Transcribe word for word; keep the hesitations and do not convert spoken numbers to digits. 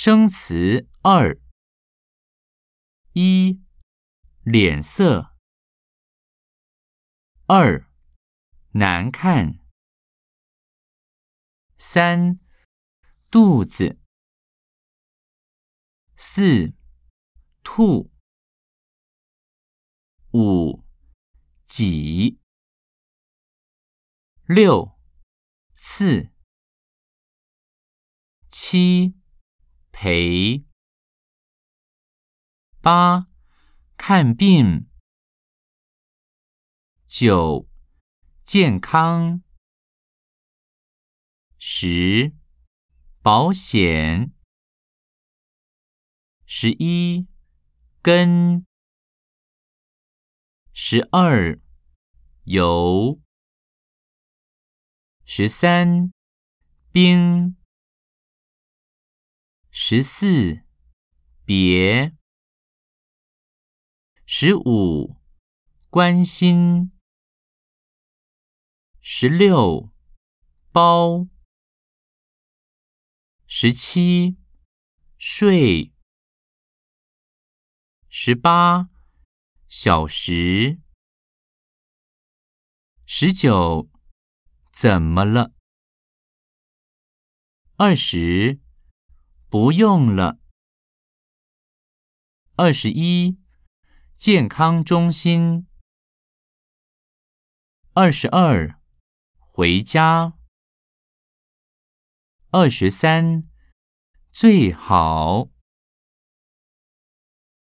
生词二：一、脸色；二、难看；三、肚子；四、吐；五、挤；六、刺；七、陪；八、看病；九、健康；十、保险；十一、跟；十二、油；十三、冰；十四、别；十五、关心；十六、包；十七、睡；十八、小时；十九、怎么了？二十、不用了；二十一、健康中心；二十二、回家；二十三、最好；